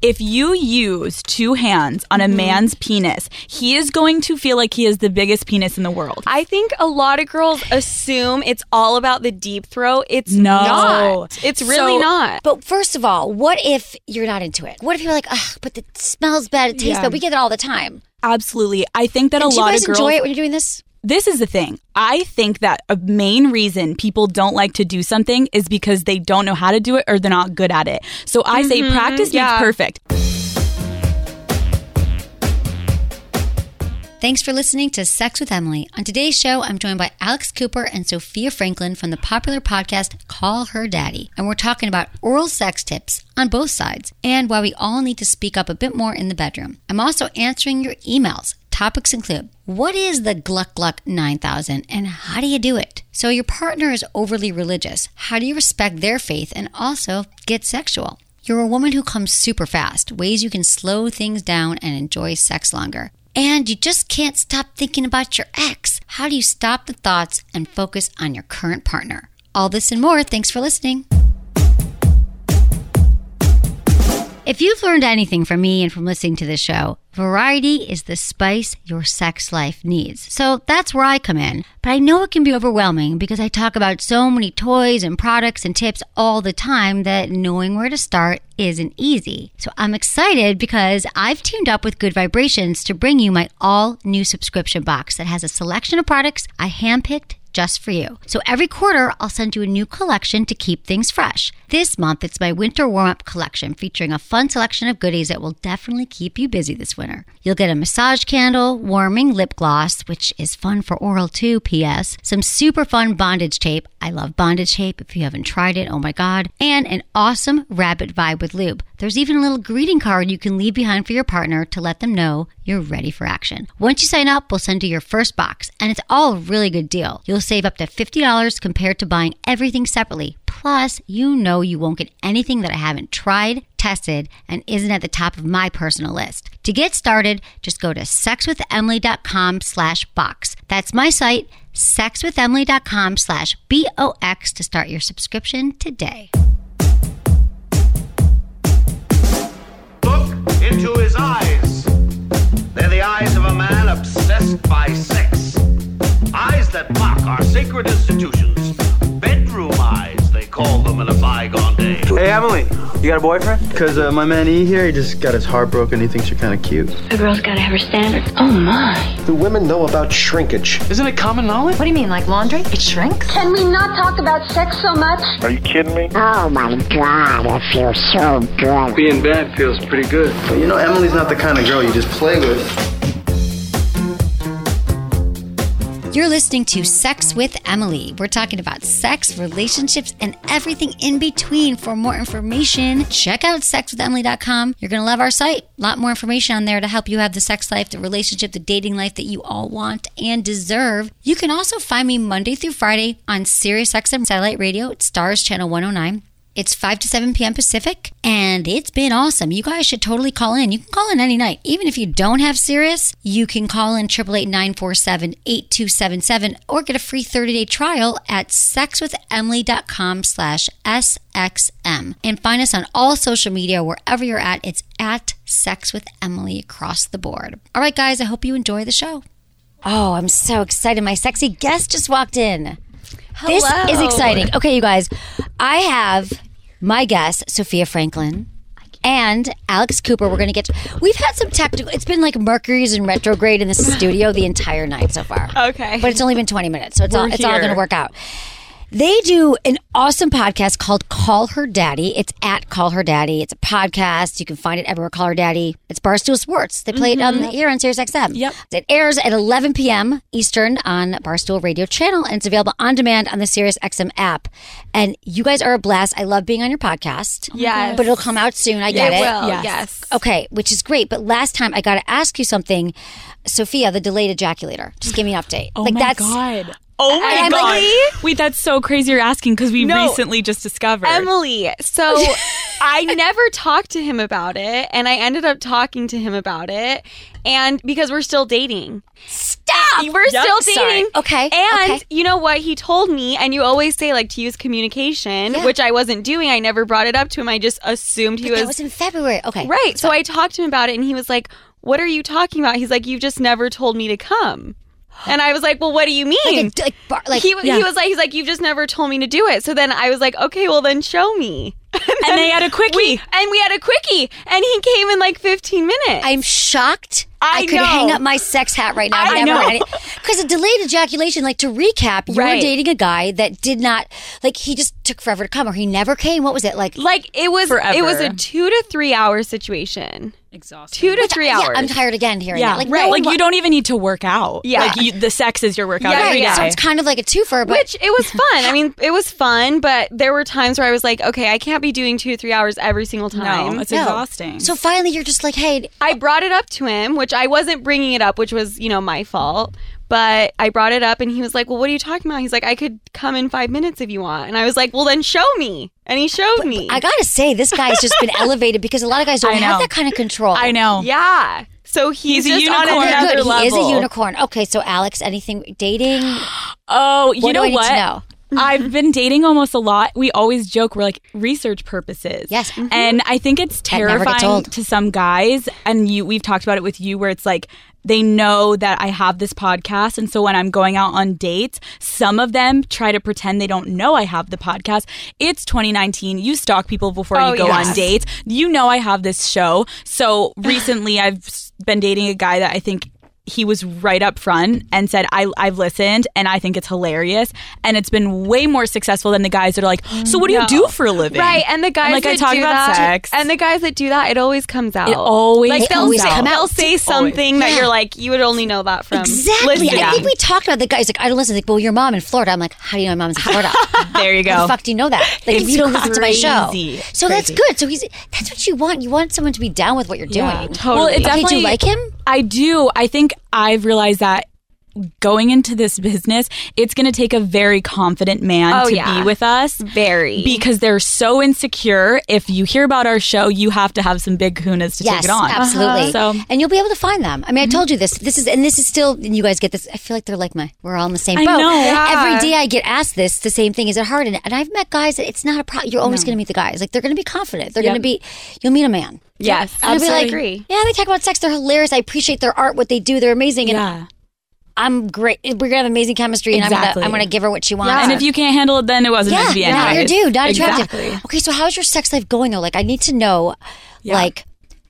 if you use 2 hands on a man's penis, he is going to feel like he has the biggest penis in the world. I think a lot of girls assume it's all about the deep throat. It's not. It's really not. But first of all, what if you're not into it? What if you're like, ugh, but it smells bad, it tastes bad. We get that all the time. Absolutely. I think that a lot of girls... Do you guys enjoy it when you're doing this? This is the thing. I think that a main reason people don't like to do something is because they don't know how to do it or they're not good at it. So I say practice makes perfect. Thanks for listening to Sex with Emily. On today's show, I'm joined by Alex Cooper and Sophia Franklin from the popular podcast Call Her Daddy. And we're talking about oral sex tips on both sides and why we all need to speak up a bit more in the bedroom. I'm also answering your emails. Topics include, what is the Gluck Gluck 9000 and how do you do it? So your partner is overly religious. How do you respect their faith and also get sexual? You're a woman who comes super fast. Ways you can slow things down and enjoy sex longer. And you just can't stop thinking about your ex. How do you stop the thoughts and focus on your current partner? All this and more. Thanks for listening. If you've learned anything from me and from listening to this show, variety is the spice your sex life needs. So that's where I come in. But I know it can be overwhelming because I talk about so many toys and products and tips all the time that knowing where to start isn't easy. So I'm excited because I've teamed up with Good Vibrations to bring you my all-new subscription box that has a selection of products I handpicked just for you. So every quarter, I'll send you a new collection to keep things fresh. This month, it's my winter warm-up collection featuring a fun selection of goodies that will definitely keep you busy this winter. You'll get a massage candle, warming lip gloss, which is fun for oral too, P.S., some super fun bondage tape. I love bondage tape. If you haven't tried it, oh my God. And an awesome rabbit vibe with lube. There's even a little greeting card you can leave behind for your partner to let them know you're ready for action. Once you sign up, we'll send you your first box, and it's all a really good deal. You'll save up to $50 compared to buying everything separately. Plus, you know you won't get anything that I haven't tried, tested, and isn't at the top of my personal list. To get started, just go to sexwithemily.com/box. That's my site, sexwithemily.com/BOX to start your subscription today. Look into his eyes. They're the eyes of a man obsessed by sex. Eyes that mock our sacred institutions. Bedroom eyes, they call them in a bygone day. Hey, Emily, you got a boyfriend? Because my man E here, he just got his heart broken. He thinks you're kind of cute. A girl's got to have her standards. Oh, my. Do women know about shrinkage? Isn't it common knowledge? What do you mean, like laundry? It shrinks? Can we not talk about sex so much? Are you kidding me? Oh, my God, it feels so good. Being bad feels pretty good. But you know, Emily's not the kind of girl you just play with. You're listening to Sex with Emily. We're talking about sex, relationships, and everything in between. For more information, check out sexwithemily.com. You're going to love our site. A lot more information on there to help you have the sex life, the relationship, the dating life that you all want and deserve. You can also find me Monday through Friday on SiriusXM Satellite Radio at Stars Channel 109. It's 5 to 7 p.m. Pacific, and it's been awesome. You guys should totally call in. You can call in any night. Even if you don't have Sirius, you can call in 888-947-8277 or get a free 30-day trial at sexwithemily.com/SXM. And find us on all social media, wherever you're at. It's at Sex with Emily across the board. All right, guys, I hope you enjoy the show. Oh, I'm so excited. My sexy guest just walked in. Hello. This is exciting. Okay, you guys, I have my guest, Sophia Franklin, and Alex Cooper. We've had some technical, it's been like Mercury's in retrograde in the studio the entire night so far. Okay. But it's only been 20 minutes, so it's all going to work out. They do an awesome podcast called Call Her Daddy. It's at Call Her Daddy. It's a podcast. You can find it everywhere. Call Her Daddy. It's Barstool Sports. They play it on the air on SiriusXM. Yep. It airs at 11 p.m. Eastern on Barstool Radio Channel, and it's available on demand on the SiriusXM app. And you guys are a blast. I love being on your podcast. Yes. But it'll come out soon. I get it. Will. Yes. Okay, which is great. But last time I got to ask you something. Sophia, the delayed ejaculator. Just give me an update. Oh, my God. Oh my God. Wait, that's so crazy you're asking because we recently just discovered. Emily, so I never talked to him about it, and I ended up talking to him about it, and because we're still dating. Stop! Stop. We're still dating. Sorry. Okay. And you know what he told me, and you always say like to use communication, which I wasn't doing. I never brought it up to him. I just assumed he was. That was in February. Okay. Right. So I talked to him about it, and he was like, "What are you talking about?" He's like, "You've just never told me to come." And I was like, "Well, what do you mean?" He was like, "He's like, you've just never told me to do it." So then I was like, "Okay, well then show me." And they had a quickie. We had a quickie, and he came in like 15 minutes. I'm shocked. I could know. hang up my sex hat right now. I know. Because a delayed ejaculation, like to recap, you were dating a guy that did not, like he just took forever to come, or he never came. What was it like? Like it was forever. It was a 2 to 3 hour situation. Exhausting. 2 to 3 hours. Yeah, I'm tired again hearing that. Like, right. Like you don't even need to work out. Yeah. Like the sex is your workout every day. So it's kind of like a twofer, but which it was fun. I mean, it was fun, but there were times where I was like, okay, I can't be doing 2 to 3 hours every single time. No, it's exhausting. So finally, you're just like, hey, I brought it up to him, which I wasn't bringing it up, which was, my fault. But I brought it up and he was like, well, what are you talking about? He's like, I could come in 5 minutes if you want. And I was like, well, then show me. And he showed me. I gotta say, this guy's just been elevated because a lot of guys don't have that kind of control. I know. Yeah. So he's a just unicorn. on another level. He is a unicorn. Okay, so Alex, anything dating? Oh, you know what? what? Do I need to know? I've been dating almost a lot. We always joke we're like research purposes. Yes. Mm-hmm. And I think it's terrifying to some guys, and we've talked about it with you, where it's like they know that I have this podcast, and so when I'm going out on dates, some of them try to pretend they don't know I have the podcast. It's 2019. You stalk people before you go on dates. You know I have this show. So recently I've been dating a guy that I think he was right up front and said, I've listened and I think it's hilarious. And it's been way more successful than the guys that are like, so what do you do for a living? Right. And the guys that I talk do about that, sex. And the guys that do that, it always comes out. It always like comes out. They'll say something that you're like, you would only know that from Exactly. listening. I think we talked about the guys like, I don't listen. Like, well, your mom in Florida. I'm like, how do you know my mom's in Florida? There you go. How the fuck do you know that? Like, if you don't listen to my show. So that's good. So that's what you want. You want someone to be down with what you're doing. Yeah, totally. Well, Okay, do you like him? I do. I think I've realized that going into this business, it's going to take a very confident man to be with us. Very. Because they're so insecure. If you hear about our show, you have to have some big kahunas to take it on. Absolutely. So, and you'll be able to find them. I mean, I told you this. This is still, and you guys get this. I feel like they're like we're all in the same boat. I know. Yeah. Every day I get asked this, the same thing. Is it hard? And I've met guys that it's not a problem. You're always going to meet the guys. Like, they're going to be confident. They're going to be, you'll meet a man. Yes, and absolutely. I'll be like, yeah, they talk about sex. They're hilarious. I appreciate their art, what they do. They're amazing. And I'm great. We're gonna have amazing chemistry, and I'm gonna give her what she wants. Yeah. And if you can't handle it, then it wasn't meant to be anyways. not your dude, not attractive. Exactly. Okay, so how's your sex life going though? Like, I need to know, like,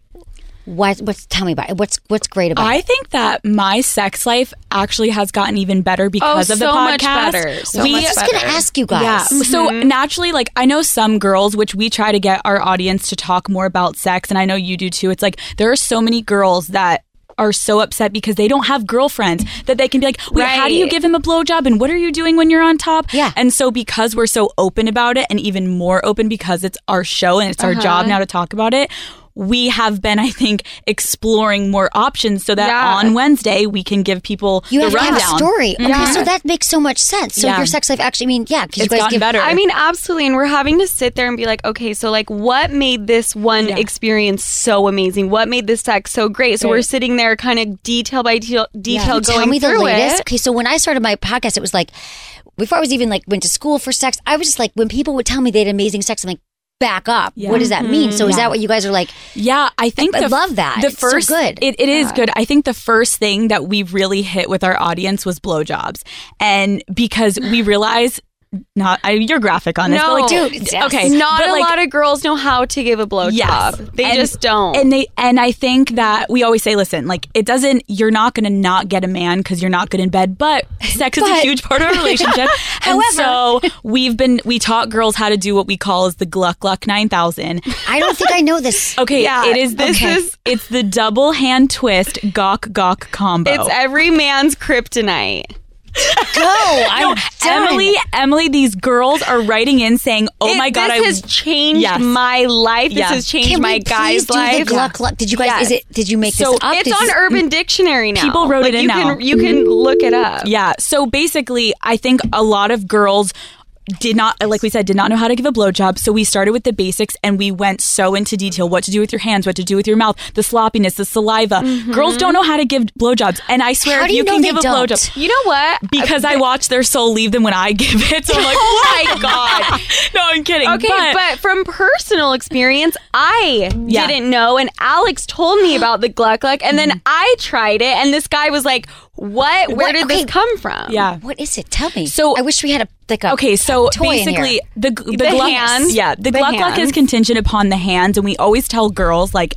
what's tell me about it. What's great about it? I think that my sex life actually has gotten even better because of the podcast. Much better. So I was just gonna ask you guys. Yeah. So naturally, like, I know some girls, which we try to get our audience to talk more about sex, and I know you do too. It's like there are so many girls that are so upset because they don't have girlfriends that they can be like, wait, how do you give him a blowjob and what are you doing when you're on top? Yeah. And so because we're so open about it, and even more open because it's our show and it's our job now to talk about it, we have been, I think, exploring more options so that on Wednesday we can give people the rundown. You have a story. Okay, so that makes so much sense. So your sex life actually, because you guys gotten better. I mean, absolutely. And we're having to sit there and be like, okay, so like what made this one experience so amazing? What made this sex so great? So we're sitting there kind of detail by detail going tell me through the latest. it. Okay, so when I started my podcast, it was like, before I was even like went to school for sex, I was just like, when people would tell me they had amazing sex, I'm like, back up. What does that mean? So is that what you guys are like? Yeah, I think I love that. The first, so good. It is good. I think the first thing that we really hit with our audience was blowjobs, and because we realized. You're graphic on this. No, but like, dude. Okay, not but a like, lot of girls know how to give a blowjob. Yes, they just don't. And I think that we always say, listen, like it doesn't. You're not going to not get a man because you're not good in bed. But sex is a huge part of our relationship. However, so we taught girls how to do what we call as the Gluck Gluck 9000. I don't think I know this. Okay, it is. It's the double hand twist gawk gawk combo. It's every man's kryptonite. Go. Emily, these girls are writing in saying, "Oh my God, this has changed my life. This has changed my guy's life." Gluck, Gluck. Did you guys? Did you make this up? It's on Urban Dictionary now. People wrote it in now. You can look it up. Yeah. So basically, I think a lot of girls did not, like we said, did not know how to give a blowjob. So we started with the basics and we went so into detail. What to do with your hands, what to do with your mouth, the sloppiness, the saliva. Girls don't know how to give blowjobs. And I swear, if you can give a blowjob. You know what? Because I watch their soul leave them when I give it. So I'm like, oh my God. No, I'm kidding. Okay, but from personal experience, I didn't know. And Alex told me about the Gluck Gluck. And then I tried it. And this guy was like, what? Where did this come from? Yeah. What is it? Tell me. So I wish we had a so toy basically in the Gluck hands. Yeah, the Gluck Gluck is contingent upon the hands, and we always tell girls, like,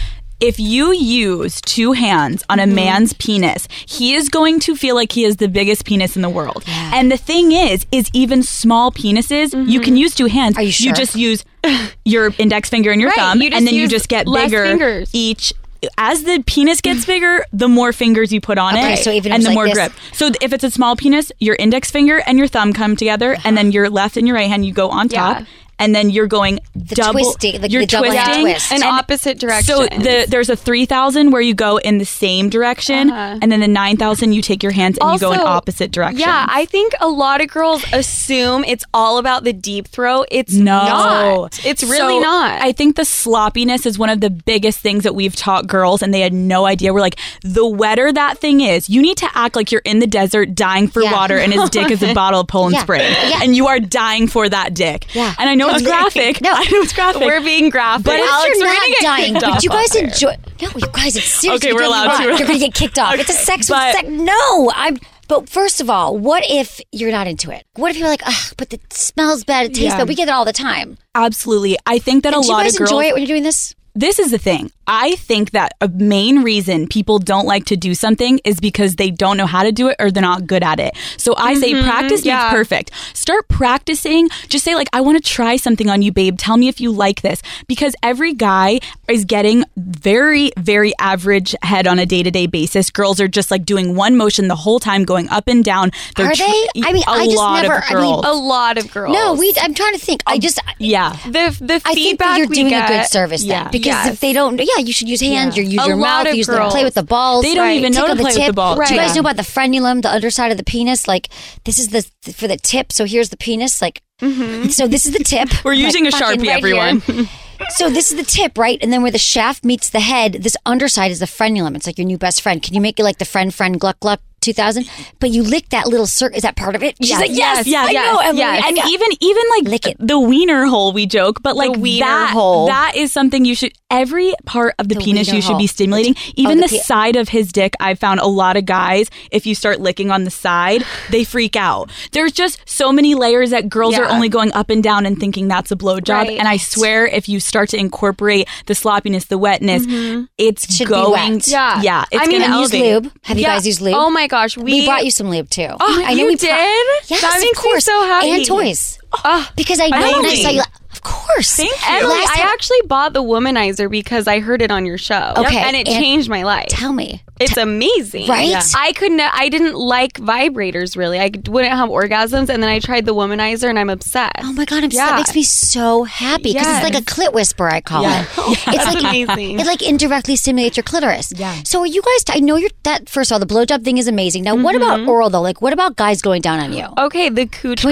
if you use 2 hands on a man's penis, he is going to feel like he is the biggest penis in the world. Yeah. And the thing is even small penises, you can use 2 hands. Are you sure? You just use your index finger and your thumb, and then you just get bigger fingers. each. As the penis gets bigger, the more fingers you put on it, so even and the like more this. grip. So if it's a small penis, your index finger and your thumb come together, and then your left and your right hand, you go on top. And then you're going double. Twisting, you're the double twisting twist. in opposite directions. So there's a 3,000 where you go in the same direction, and then the 9,000 you take your hands and you go in opposite directions. Yeah, I think a lot of girls assume it's all about the deep throat. It's not. It's really not. I think the sloppiness is one of the biggest things that we've taught girls, and they had no idea. We're like, the wetter that thing is, you need to act like you're in the desert dying for water, and his dick is a bottle of Poland Spring, and you are dying for that dick. Yeah. And I know it's graphic. No, I know it's graphic. We're being graphic. But Alex, you're not dying. But you guys there. enjoy. No, you guys, it's seriously. Okay, we're allowed to. You're going to get kicked off. It's a sex with sex. No, But first of all, what if you're not into it? What if you're like, ugh, but it smells bad, it tastes bad. We get it all the time. Absolutely. I think that a lot of girls... Do you guys enjoy it when you're doing this? This is the thing. I think that a main reason people don't like to do something is because they don't know how to do it or they're not good at it. So I say practice makes perfect. Start practicing. Just say, like, I want to try something on you, babe. Tell me if you like this. Because every guy is getting very, very average head on a day-to-day basis. Girls are just like doing one motion the whole time, going up and down. Are they? I mean, I just never... a lot of girls. No, I'm trying to think. The feedback I think that you're doing a good service then. Because Yes. if they don't, you should use hands, you use A your lot mouth, of use girls. play with the balls. They don't even know to play with the balls. Do you guys know about the frenulum, the underside of the penis? Like, this is for the tip, so here's the penis. Like, so this is the tip. We're using a Sharpie, everyone. So this is the tip, right? And then where the shaft meets the head, this underside is the frenulum. It's like your new best friend. Can you make it like the friend Gluck Gluck 2000? But you lick that little circle. Is that part of it? She's like, yes, I know. Emily. And even like lick it. The wiener hole, we joke, but like the wiener hole. That is something you should, every part of the penis you should be stimulating. Even the side of his dick, I've found a lot of guys, if you start licking on the side, they freak out. There's just so many layers that girls are only going up and down and thinking that's a blowjob. Right. And I swear, if you start to incorporate the sloppiness, the wetness, it's should going. Be wet. Yeah. It's going to elevate. Use lube. Have you guys used lube? Oh my gosh, we brought you some lube too. Oh, I know you we did? Yes, that makes of course. me so happy. And toys. Because I know when I saw you. Of course. Thank you. Emily, I actually bought the Womanizer because I heard it on your show. Okay. And it changed my life. Tell me. It's amazing. Right? Yeah. I didn't like vibrators really. I wouldn't have orgasms, and then I tried the Womanizer and I'm obsessed. Oh my God, that makes me so happy because it's like a clit whisper, I call it. It's like amazing. It like indirectly stimulates your clitoris. Yeah. So are you guys, I know first of all, the blowjob thing is amazing. Now, what about oral though? Like, what about guys going down on you? Okay, the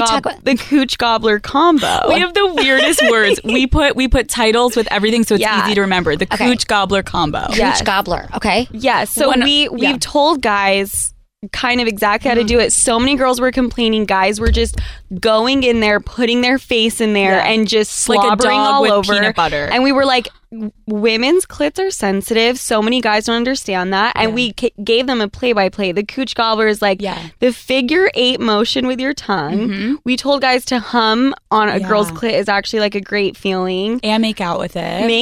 cooch gobbler combo. We have the weirdest words. We put titles with everything so it's easy to remember. The cooch gobbler combo. Cooch gobbler. Okay. Yes. So we've told guys kind of exactly how to do it. So many girls were complaining. Guys were just going in there, putting their face in there, and just slobbering like a dog all with over. Peanut butter. And we were like, women's clits are sensitive. So many guys don't understand that. And we gave them a play-by-play. The cooch gobbler is like the figure 8 motion with your tongue. We told guys to hum on a girl's clit is actually like a great feeling. And make out with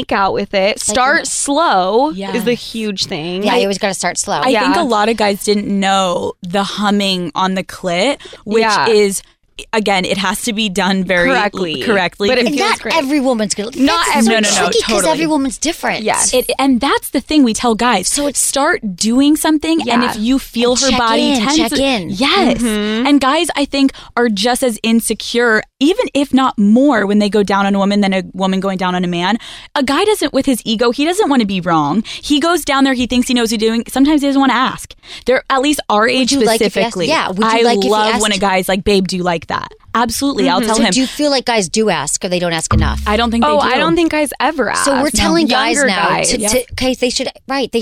it. Start slow is the huge thing. Yeah, you always got to start slow. I think a lot of guys didn't know the humming on the clit, which is... Again, it has to be done very correctly. But it feels not great. every woman's going to... Not every... No, because every woman's different. Yes. And that's the thing we tell guys. So start doing something, and if you feel her body tense... Check in. Yes. And guys, I think, are just as insecure, even if not more, when they go down on a woman than a woman going down on a man. A guy doesn't, with his ego, he doesn't want to be wrong. He goes down there, he thinks he knows what he's doing. Sometimes he doesn't want to ask. They're at least our age specifically. Would you I like if he love asked? when a guy's like, babe, do you like that. Absolutely. I'll tell him. Do you feel like guys do ask or they don't ask enough? I don't think they do. I don't think guys ever ask. So we're telling guys now to okay, they should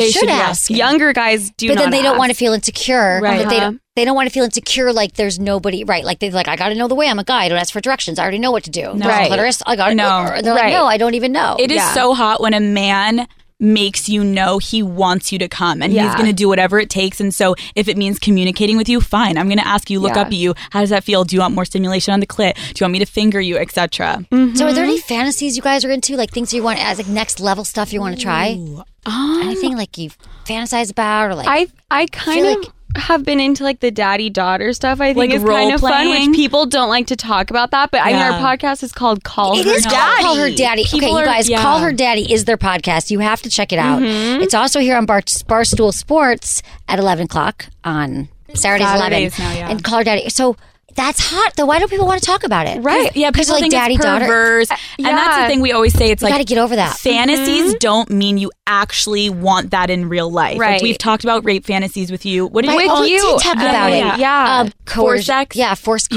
ask. Younger guys do but not then they don't ask. want to feel insecure. Right. They don't want to feel insecure like there's nobody, right? Like they're like, I got to know the way. I'm a guy. I don't ask for directions. I already know what to do. No. Right. Clitoris, I got to know. They're like, no, I don't even know. It is so hot when a man makes you know he wants you to come and he's going to do whatever it takes. And so if it means communicating with you, fine. I'm going to ask you, look up at you. How does that feel? Do you want more stimulation on the clit? Do you want me to finger you, etc.? So are there any fantasies you guys are into? Like things you want as like next level stuff you want to try? Anything like you fantasize about or like? I kind of have been into like the daddy-daughter stuff. I think like is kind of fun, playing. which people don't like to talk about that. But I mean, our podcast is called Call Her Daddy. It is called Call Her Daddy. People you guys, Call Her Daddy is their podcast. You have to check it out. It's also here on Barstool Sports at 11 o'clock on Saturdays 11. Now, and Call Her Daddy. So that's hot, though. Why don't people want to talk about it? Right. Yeah, people like think daddy, it's perverse. daughter. And that's the thing we always say. It's like, got to get over that. Fantasies don't mean you actually want that in real life. Right. Like we've talked about rape fantasies with you. What did We did talk about it. Yeah. Forced sex? Yeah, forced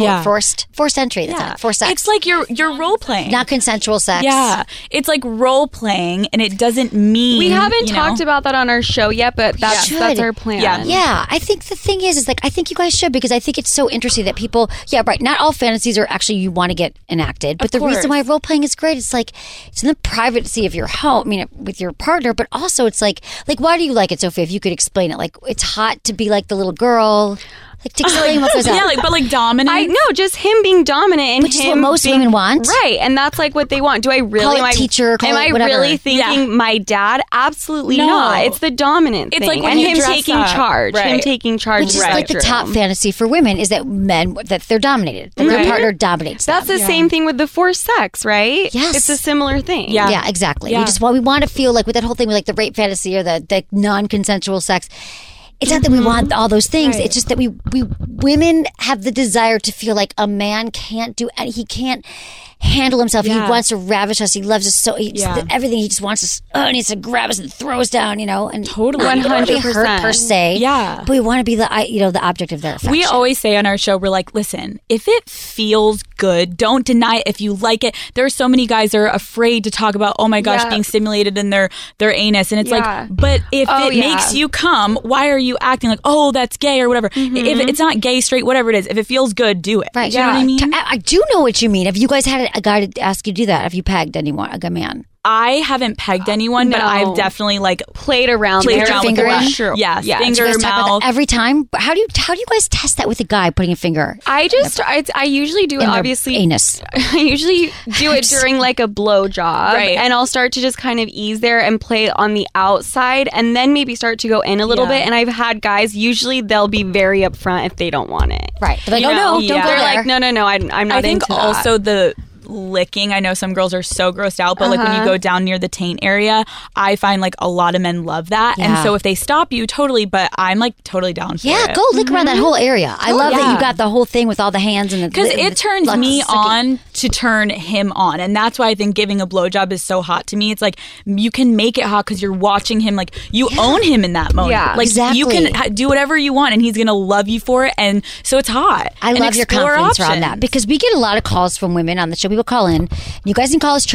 entry. That's it. Forced sex. It's like you're role playing. Not consensual sex. Yeah. It's like role playing, and it doesn't mean We haven't talked about that on our show yet, but that's our plan. Yeah, I think the thing is like I think you guys should, because I think it's so interesting that people, not all fantasies are actually you want to get enacted, but the reason why role playing is great, it's like it's in the privacy of your home, I mean with your partner, but also it's like why do you like it, Sophie? If you could explain it, like it's hot to be like the little girl. Like to explain what goes on. Yeah, but dominant. I know, just him being dominant, and which is what most women want, right? And that's like what they want. Do I really? Call it teacher? Call am it whatever. I really thinking my dad? Absolutely not. It's the dominant thing. It's like when and you him dress taking up. charge. Right. Him taking charge. Which is like the top fantasy for women is that men that they're dominated, that their partner dominates them. That's the same thing with the forced sex, right? Yes, it's a similar thing. Yeah, exactly. Yeah. We want to feel like with that whole thing with like the rape fantasy or the non-consensual sex. It's not that we want all those things. Right. It's just that we women have the desire to feel like a man can't do, he can't handle himself. Yeah. He wants to ravish us. He loves us so. Everything. He just wants us. He needs to grab us and throw us down. And totally 100% per se. Yeah, but we want to be the object of their affection. We always say on our show, we're like, listen, if it feels good, don't deny it. If you like it, there are so many guys that are afraid to talk about, oh my gosh, being stimulated in their anus, and it's like, but if it makes you come, why are you acting like, oh, that's gay or whatever? If it's not gay, straight, whatever it is, if it feels good, do it. Right? You know what I mean? I do know what you mean. Have you guys had a guy to ask you to do that? Have you pegged anyone, a man? I haven't pegged anyone, but I've definitely played around with finger it. Sure. Yes, finger, mouth. Every time. How do you guys test that with a guy putting a finger? I usually do it, obviously. Anus. I usually do it during like a blow job, right? And I'll start to just kind of ease there and play it on the outside, and then maybe start to go in a little bit. And I've had guys, usually they'll be very upfront if they don't want it. Right. They're like, don't go there. They're like, no, I'm not. I think into also the licking, I know some girls are so grossed out, but like when you go down near the taint area, I find like a lot of men love that. And so if they stop you, totally, but I'm like totally down for it. Go lick around that whole area. I love that you got the whole thing with all the hands and the, because it turns me on to turn him on, and that's why I think giving a blowjob is so hot to me. It's like you can make it hot because you're watching him, like you own him in that moment. Yeah, like you can do whatever you want, and he's gonna love you for it, and so it's hot. I love your confidence around that, because we get a lot of calls from women on the show. People call in. You guys can call us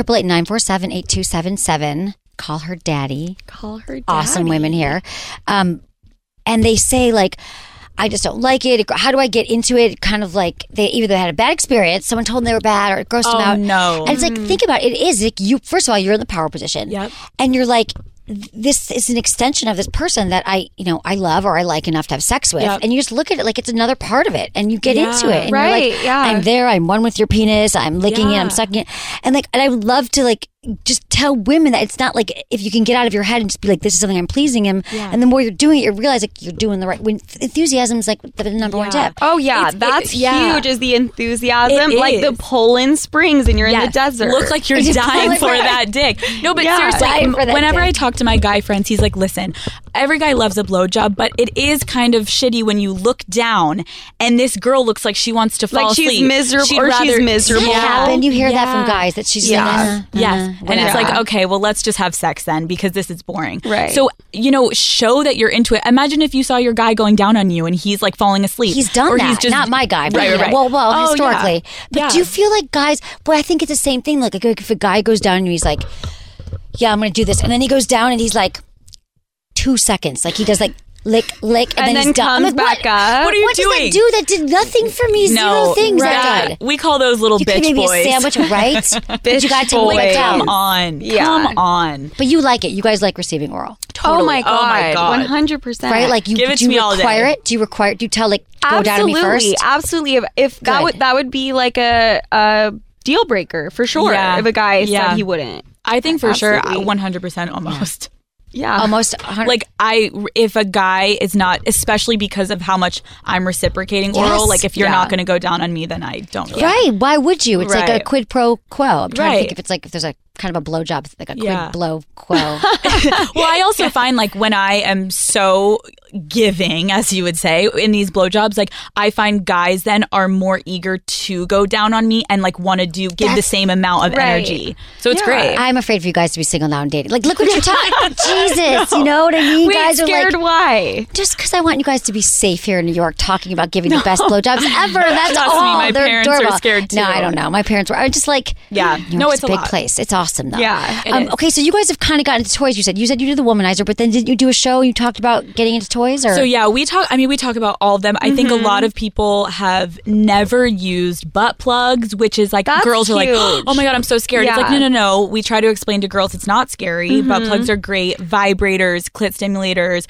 888-947-8277. Call her daddy. Call her daddy. Awesome women here. And they say like, I just don't like it. How do I get into it? Kind of like they had a bad experience. Someone told them they were bad, or it grossed them out. No. And it's like, think about it. It is like you. First of all, you're in the power position. Yep. And you're like, this is an extension of this person that I love or I like enough to have sex with. Yep. And you just look at it like it's another part of it, and you get into it. And right. You're like, yeah. I'm there. I'm one with your penis. I'm licking it. I'm sucking it. And I would love to just tell women that it's not like if you can get out of your head and just be like, this is something I'm pleasing him. Yeah. And the more you're doing it, you realize like you're doing the right. When enthusiasm is like the number one tip. Oh yeah, that's huge. Is the enthusiasm like the Poland Springs and you're in the desert? Look like you're dying for that dick. No, but seriously, whenever I talk to my guy friends, he's like, listen, every guy loves a blowjob, but it is kind of shitty when you look down and this girl looks like she wants to fall asleep. She's miserable. She's miserable. And you hear that from guys that she's yes. And it's like, okay, well, let's just have sex then because this is boring. Right. So, show that you're into it. Imagine if you saw your guy going down on you and he's like falling asleep. He's done or that. He's just, not my guy. But right. Well, historically. But do you feel like guys, I think it's the same thing. Like if a guy goes down and he's like, yeah, I'm going to do this. And then he goes down and he's like 2 seconds. Like he does like lick, and then he's done. Comes back up. What are you doing? What does that do? That did nothing for me. Zero things that did. We call those little bitch maybe boys. A sandwich, right? Bitch you got to lick down. Come on. Yeah. Come on. But you like it. You guys like receiving oral. Totally. Oh my god. 100%. Right? Like Give it do to me you all require day. it? Do you tell like go down to me first? Absolutely. If that would be like a deal breaker for sure. Yeah. If a guy said he wouldn't. I think for sure 100% almost. Yeah. Almost 100%. Like if a guy is not, especially because of how much I'm reciprocating oral, like if you're not going to go down on me, then I don't really. Right. Why would you? It's like a quid pro quo. I'm trying to think if there's a kind of a blowjob, like a quid blow quo. Well, I also find like when I am so giving, as you would say, in these blowjobs, like I find guys then are more eager to go down on me and like want to give the same amount of energy. So it's great. I'm afraid for you guys to be single now and dating. Like, look what you're talking. Jesus, you know what I mean? Wait, guys scared are like, why? Just because I want you guys to be safe here in New York, talking about giving the best blowjobs ever. That's Trust all. me, my They're parents adorable. are scared too. No, I don't know. My parents were. I just like. Yeah. No, it's a big lot. place. It's awesome though. Yeah. It is. Okay, so you guys have kind of gotten into toys. You said you did the Womanizer, but then didn't you do a show? You talked about getting into toys, or so yeah, we talk about all of them. I think a lot of people have never used butt plugs, which is like girls are like, oh my god, I'm so scared. It's like no. We try to explain to girls it's not scary. Butt plugs are great. Vibrators, clit stimulators,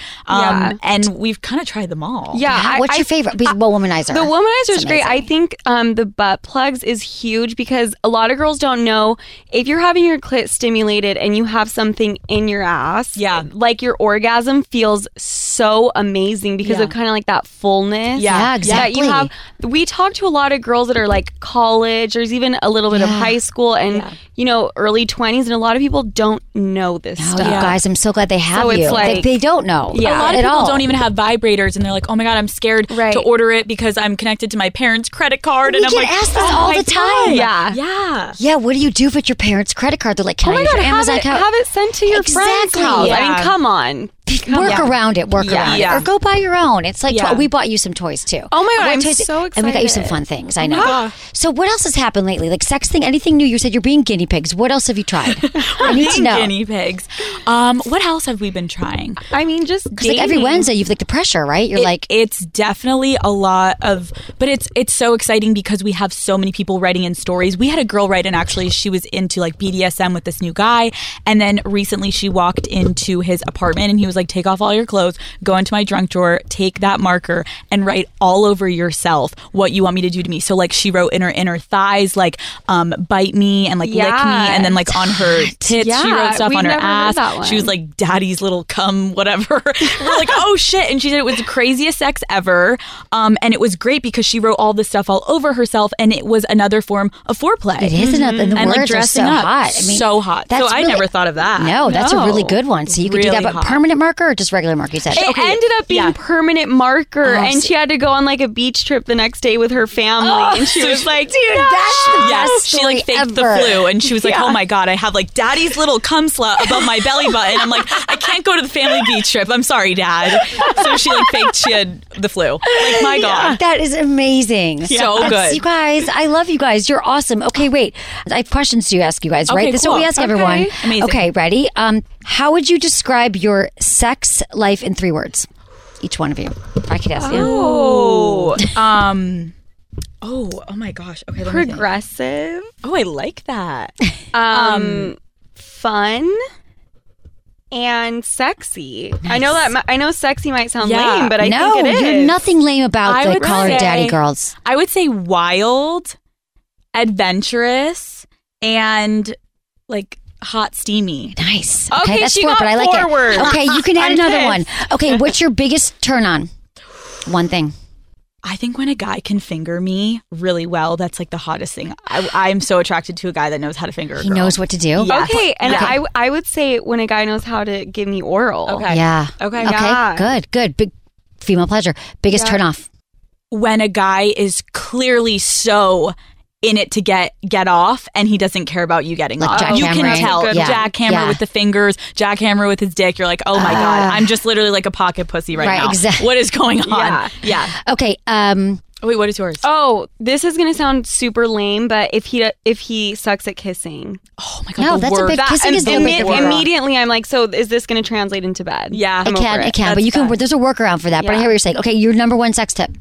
and we've kind of tried them all. Yeah. What's your favorite? Womanizer. The Womanizer is great. I think the butt plugs is huge because a lot of girls don't know if you're having your clit stimulated and you have something in your ass. Yeah. Like your orgasm feels so amazing because of kind of like that fullness. Yeah, exactly. That you have. We talk to a lot of girls that are like college. There's even a little bit of high school and early 20s, and a lot of people don't know this stuff. You guys, I'm so glad they have So you. it's like- they don't know. A lot of at people all. don't even have vibrators, and they're like, "Oh my god, I'm scared to order it because I'm connected to my parents' credit card." We And I'm get like, asked this all the time. Yeah. What do you do with your parents' credit card? They're like, "Can Oh I my use god, your Amazon account?" have it sent to your friend's house. I mean, come on. Work around it. Work around it. Or go buy your own. It's like, we bought you some toys too. Oh my god, I'm toys, so excited. And we got you some fun things. I know. gosh. So what else has happened lately? Like sex thing? Anything new? You said you're being guinea pigs. What else have you tried? I need to know. Guinea pigs. What else have we been trying? I mean, just Like every Wednesday, you've like the pressure, right? You're like, it's definitely a lot of, but it's so exciting because we have so many people writing in stories. We had a girl write in, actually, she was into like BDSM with this new guy, and then recently she walked into his apartment and he was like, take off all your clothes, go into my junk drawer, take that marker and write all over yourself what you want me to do to me. So like she wrote in her inner thighs, like bite me and like lick me, and then like on her tits she wrote stuff, on her ass she was like daddy's little cum whatever. We're like, oh shit. And she said it was the craziest sex ever, and it was great because she wrote all this stuff all over herself, and it was another form of foreplay. it is another. And the and words like dressing are so up hot. I mean, so hot. So I never thought of that. No, that's a really good one. So you could do that, Really but hot. permanent marker or just regular marker? You said. It ended up being permanent marker, and she had to go on like a beach trip the next day with her family, and she was like, dude, that's the best she like faked ever. the flu, and she was like, oh my god, I have like daddy's little cum slut above my belly button. I'm like, I can't go to the family beach trip. I'm sorry, dad. So she like faked she had the flu. Like, my god. That is amazing. So good. You guys, I love you guys. You're awesome. Okay, wait. I have questions to ask you guys, right? Okay, This is what cool. we ask everyone. Amazing. Okay, ready? How would you describe your sex life in 3 words? Each one of you. I could ask you. Oh my gosh. Okay, let me think. progressive, Oh, I like that. fun, and sexy. I know that. I know sexy might sound Yeah. lame, but I No, think it is. you're nothing lame about I the would Call Her say- Daddy girls. I would say wild, adventurous, and like hot, steamy. Nice. Okay, that's she 4, got but I like 4 words. it. Okay, you can add I'm another pissed. one. Okay, what's your biggest turn on? One thing. I think when a guy can finger me really well, that's like the hottest thing. I'm so attracted to a guy that knows how to finger a girl. He knows what to do? Yes. Okay, and I would say when a guy knows how to give me oral. Okay. Yeah. Okay. Okay, good. Big female pleasure. Biggest turnoff. When a guy is clearly so in it to get off and he doesn't care about you getting off. You can tell. Jackhammer with the fingers, jackhammer with his dick. You're like, oh my God, I'm just literally like a pocket pussy right now. Exactly. What is going on? Yeah. Okay. Wait, what is yours? Oh, this is going to sound super lame, but if he sucks at kissing. Oh my God, no, that's a big kissing is the big immediately I'm like, so is this going to translate into bed? Yeah. It can, but you can, there's a workaround for that. But I hear what you're saying. Okay, your number one sex tip.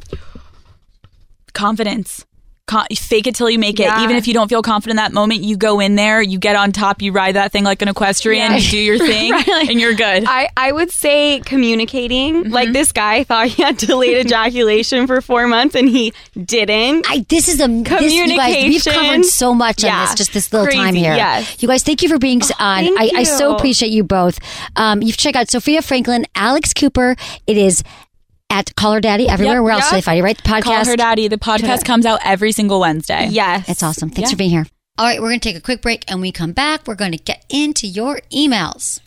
Confidence. Fake it till you make it. Even if you don't feel confident in that moment, you go in there, you get on top, you ride that thing like an equestrian, you do your thing, and you're good. I would say communicating. Mm-hmm. Like this guy thought he had delayed ejaculation for 4 months and he didn't. This is communication. You guys, we've covered so much on this little time here. Yes. You guys, thank you for being on. I so appreciate you both. You've checked out Sophia Franklin, Alex Cooper. It is at Call Her Daddy everywhere. Where else do they find you, right? The podcast. Call Her Daddy. The podcast comes out every single Wednesday. Yes. It's awesome. Thanks for being here. All right, we're going to take a quick break, and when we come back, we're going to get into your emails.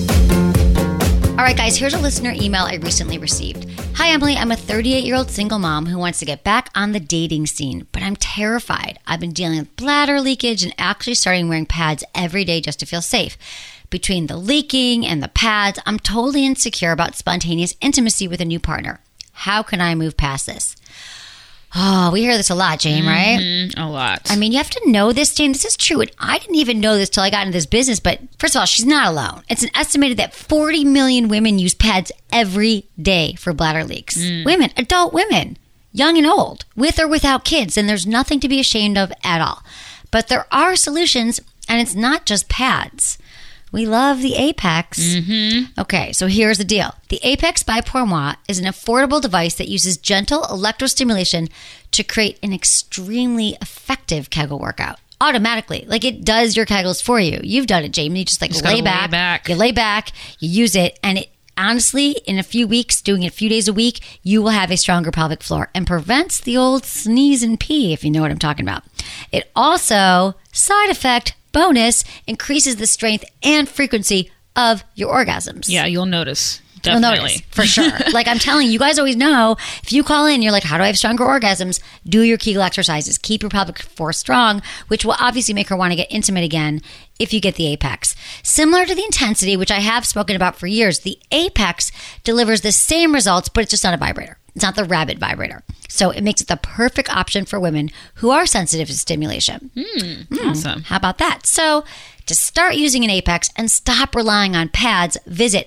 All right, guys, here's a listener email I recently received. Hi, Emily. I'm a 38-year-old single mom who wants to get back on the dating scene, but I'm terrified. I've been dealing with bladder leakage and actually starting wearing pads every day just to feel safe. Between the leaking and the pads, I'm totally insecure about spontaneous intimacy with a new partner. How can I move past this? Oh, we hear this a lot, Jane, right? A lot. I mean, you have to know this, Jane. This is true. And I didn't even know this till I got into this business. But first of all, she's not alone. It's an estimated that 40 million women use pads every day for bladder leaks. Women, adult women, young and old, with or without kids. And there's nothing to be ashamed of at all. But there are solutions, and it's not just pads. We love the Apex. Mm-hmm. Okay, so here's the deal. The Apex by Pour Moi is an affordable device that uses gentle electrostimulation to create an extremely effective Kegel workout. Automatically. Like it does your Kegels for you. You've done it, Jamie. You just lay back. You lay back, you use it, and it honestly, in a few weeks, doing it a few days a week, you will have a stronger pelvic floor and prevents the old sneeze and pee, if you know what I'm talking about. It also, side effect, bonus, increases the strength and frequency of your orgasms. Yeah, you'll notice. Definitely. You'll notice, for sure. Like I'm telling you, you guys always know, if you call in, you're like, how do I have stronger orgasms? Do your Kegel exercises. Keep your pelvic floor strong, which will obviously make her want to get intimate again if you get the Apex. Similar to the Intensity, which I have spoken about for years, the Apex delivers the same results, but it's just not a vibrator. It's not the rabbit vibrator. So it makes it the perfect option for women who are sensitive to stimulation. Awesome. How about that? So to start using an Apex and stop relying on pads, visit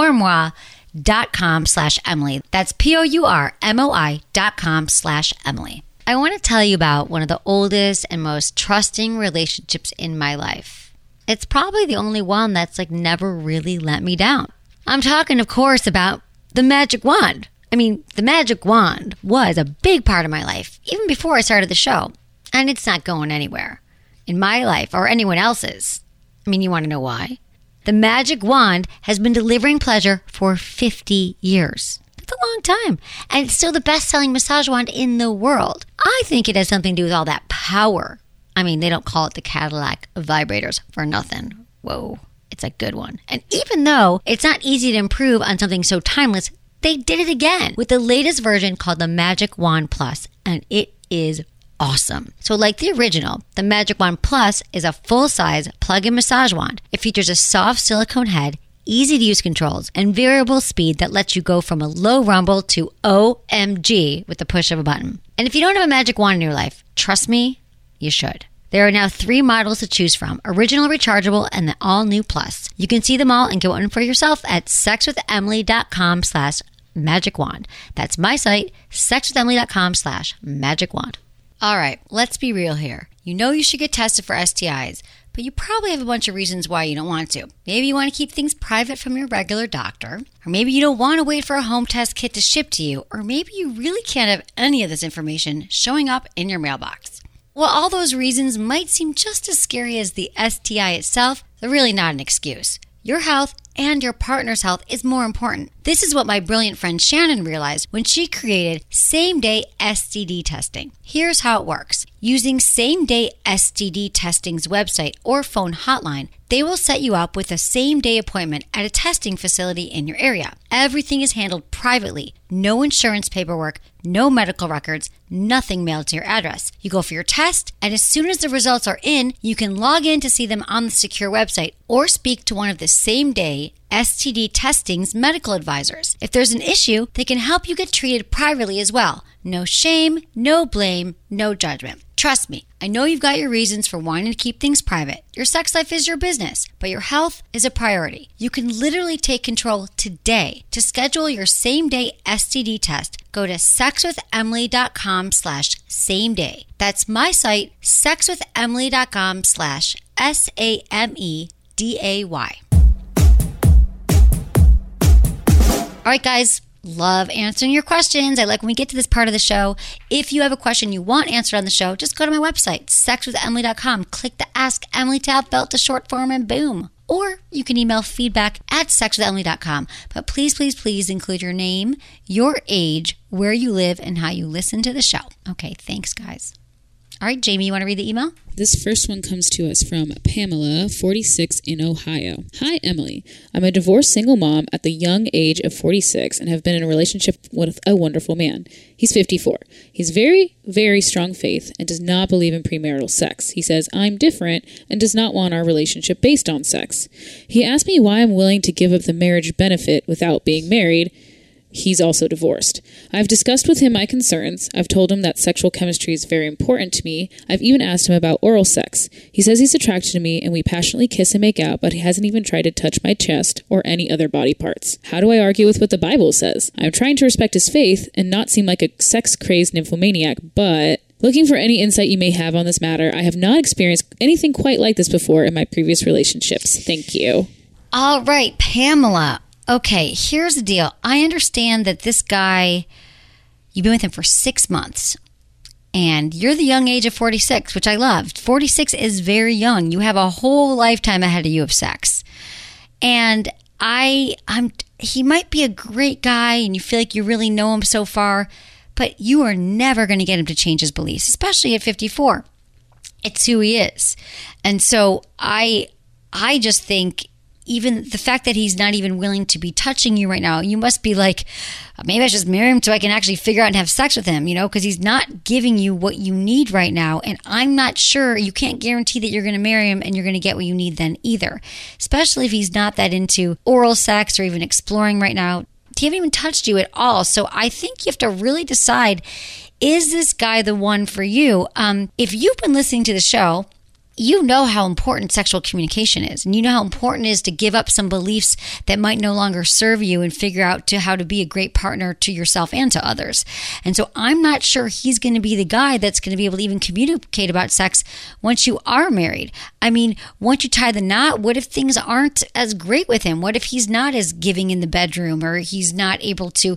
pourmoi.com/Emily. That's pourmoi.com/Emily. I want to tell you about one of the oldest and most trusting relationships in my life. It's probably the only one that's never really let me down. I'm talking, of course, about the magic wand. I mean, the magic wand was a big part of my life, even before I started the show. And it's not going anywhere in my life or anyone else's. I mean, you want to know why? The magic wand has been delivering pleasure for 50 years. That's a long time. And it's still the best-selling massage wand in the world. I think it has something to do with all that power. I mean, they don't call it the Cadillac of vibrators for nothing. Whoa, it's a good one. And even though it's not easy to improve on something so timeless, they did it again with the latest version called the Magic Wand Plus, and it is awesome. So like the original, the Magic Wand Plus is a full-size plug-in massage wand. It features a soft silicone head, easy-to-use controls, and variable speed that lets you go from a low rumble to OMG with the push of a button. And if you don't have a magic wand in your life, trust me, you should. There are now 3 models to choose from, original rechargeable and the all-new Plus. You can see them all and get one for yourself at sexwithemily.com/magic wand. That's my site, sexwithemily.com/magic wand. All right, let's be real here. You know you should get tested for STIs, but you probably have a bunch of reasons why you don't want to. Maybe you want to keep things private from your regular doctor, or maybe you don't want to wait for a home test kit to ship to you, or maybe you really can't have any of this information showing up in your mailbox. Well, all those reasons might seem just as scary as the STI itself, they're really not an excuse. Your health and your partner's health is more important. This is what my brilliant friend Shannon realized when she created same-day STD testing. Here's how it works. Using Same-Day STD Testing's website or phone hotline, they will set you up with a same-day appointment at a testing facility in your area. Everything is handled privately. No insurance paperwork, no medical records, nothing mailed to your address. You go for your test, and as soon as the results are in, you can log in to see them on the secure website or speak to one of the same-day STD Testing's medical advisors. If there's an issue, they can help you get treated privately as well. No shame, no blame, no judgment. Trust me, I know you've got your reasons for wanting to keep things private. Your sex life is your business, but your health is a priority. You can literally take control today. To schedule your same-day STD test, go to sexwithemily.com/same-day. That's my site, sexwithemily.com/SAMEDAY. All right, guys. Love answering your questions. I like when we get to this part of the show. If you have a question you want answered on the show, just go to my website, sexwithemily.com. Click the Ask Emily tab, fill out the short form, and boom. Or you can email feedback@sexwithemily.com. But please, please, please include your name, your age, where you live, and how you listen to the show. Okay, thanks, guys. All right, Jamie, you want to read the email? This first one comes to us from Pamela, 46, in Ohio. Hi, Emily. I'm a divorced single mom at the young age of 46 and have been in a relationship with a wonderful man. He's 54. He's very, very strong faith and does not believe in premarital sex. He says, I'm different and does not want our relationship based on sex. He asked me why I'm willing to give up the marriage benefit without being married. He's also divorced. I've discussed with him my concerns. I've told him that sexual chemistry is very important to me. I've even asked him about oral sex. He says he's attracted to me and we passionately kiss and make out, but he hasn't even tried to touch my chest or any other body parts. How do I argue with what the Bible says? I'm trying to respect his faith and not seem like a sex-crazed nymphomaniac, but looking for any insight you may have on this matter. I have not experienced anything quite like this before in my previous relationships. Thank you. All right, Pamela. Okay, here's the deal. I understand that this guy, you've been with him for 6 months, and you're the young age of 46, which I loved. 46 is very young. You have a whole lifetime ahead of you of sex. And he might be a great guy, and you feel like you really know him so far, but you are never going to get him to change his beliefs, especially at 54. It's who he is. And so I just think, even the fact that he's not even willing to be touching you right now, you must be like, maybe I should just marry him so I can actually figure out and have sex with him, because he's not giving you what you need right now. And I'm not sure, you can't guarantee that you're going to marry him and you're going to get what you need then either, especially if he's not that into oral sex or even exploring right now. He haven't even touched you at all. So I think you have to really decide, is this guy the one for you? If you've been listening to the show, you know how important sexual communication is, and you know how important it is to give up some beliefs that might no longer serve you and figure out how to be a great partner to yourself and to others. And so I'm not sure he's going to be the guy that's going to be able to even communicate about sex once you are married. I mean, once you tie the knot, what if things aren't as great with him? What if he's not as giving in the bedroom, or he's not able to,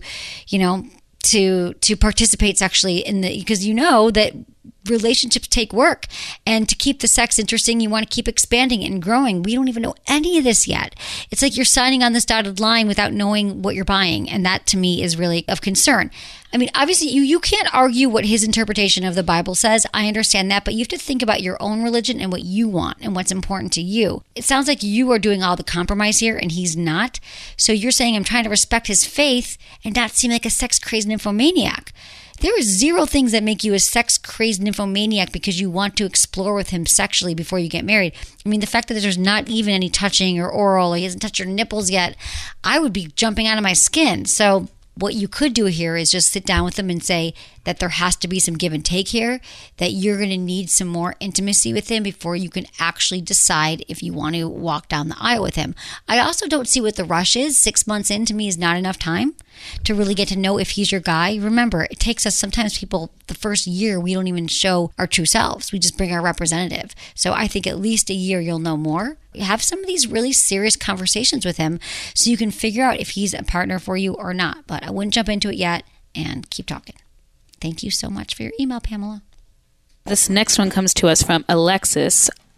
to participate sexually because that relationships take work, and to keep the sex interesting, you want to keep expanding it and growing. We don't even know any of this yet. It's like you're signing on this dotted line without knowing what you're buying, and that to me is really of concern. I mean, obviously you can't argue what his interpretation of the Bible says. I understand that, but you have to think about your own religion and what you want and what's important to you. It sounds like you are doing all the compromise here and he's not. So you're saying, I'm trying to respect his faith and not seem like a sex-crazed nymphomaniac. There are zero things that make you a sex-crazed nymphomaniac because you want to explore with him sexually before you get married. I mean, the fact that there's not even any touching or oral, or he hasn't touched your nipples yet, I would be jumping out of my skin. So what you could do here is just sit down with him and say that there has to be some give and take here, that you're going to need some more intimacy with him before you can actually decide if you want to walk down the aisle with him. I also don't see what the rush is. 6 months in to me is not enough time to really get to know if he's your guy. Remember, it takes us, sometimes people, the first year, we don't even show our true selves. We just bring our representative. So I think at least a year you'll know more. Have some of these really serious conversations with him so you can figure out if he's a partner for you or not. But I wouldn't jump into it yet, and keep talking. Thank you so much for your email, Pamela. This next one comes to us from Alexis,